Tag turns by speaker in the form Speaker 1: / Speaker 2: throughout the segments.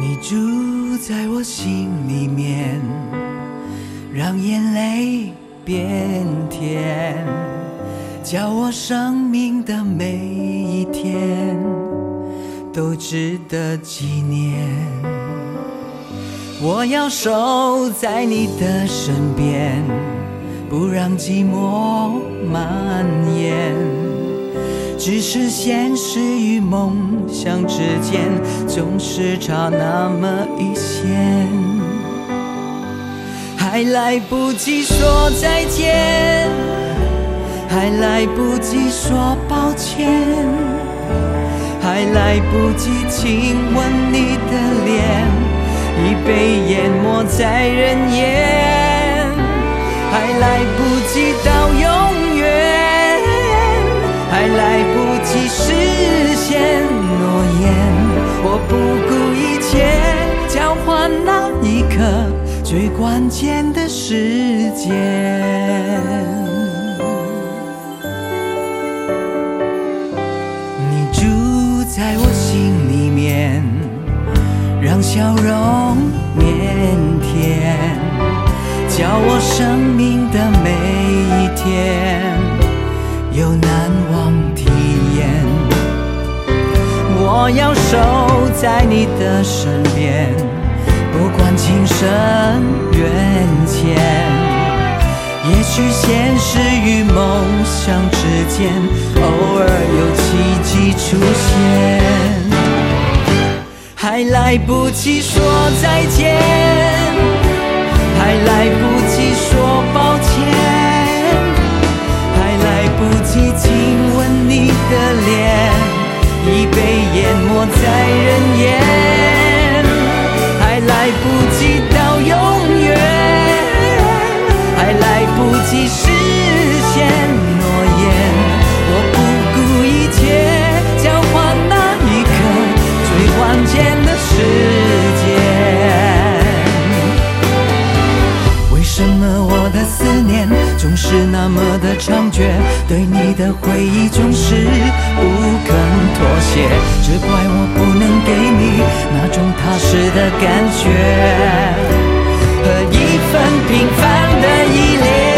Speaker 1: 你住在我心里面，让眼泪变甜，叫我生命的每一天都值得纪念。我要守在你的身边，不让寂寞蔓延，只是现实与梦想之间总是差那么一线，还来不及说再见，还来不及说抱歉，还来不及亲吻你的脸，已被淹没在人烟，还来不及到永远，还来不及实现诺言。我不顾一切，交换那一刻最关键的时间。你住在我心里面，让笑容腼腆，叫我生命的每一天有难忘体验。我要守在你的身边，不管情深缘浅，也许现实与梦想之间偶尔有奇迹出现，还来不及说再见，还来不及说抱歉，还来不及亲吻你的脸，已被淹没在人烟，还来不及到永远，还来不及实现诺言。我不顾一切，交换那一刻最关键的时间。为什么我的思念总是那么的猖獗，对你的回忆总是不肯妥协，只怪我不能给你那种踏实的感觉和一份平凡的依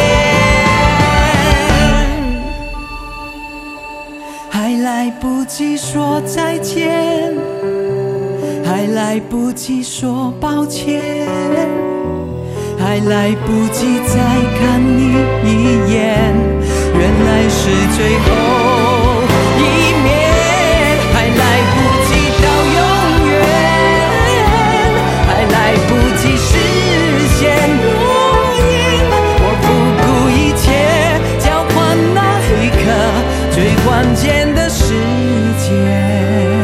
Speaker 1: 恋。还来不及说再见，还来不及说抱歉，还来不及再看你一眼，原来是最后一面，还来不及到永远，还来不及实现诺言。我不顾一切，交换那一刻最关键的时间。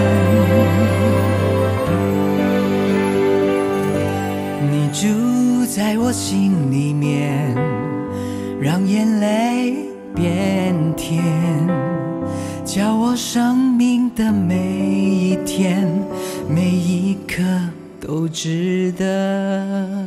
Speaker 1: 你住在我心里面，让眼泪变甜，叫我生命的每一天每一刻都值得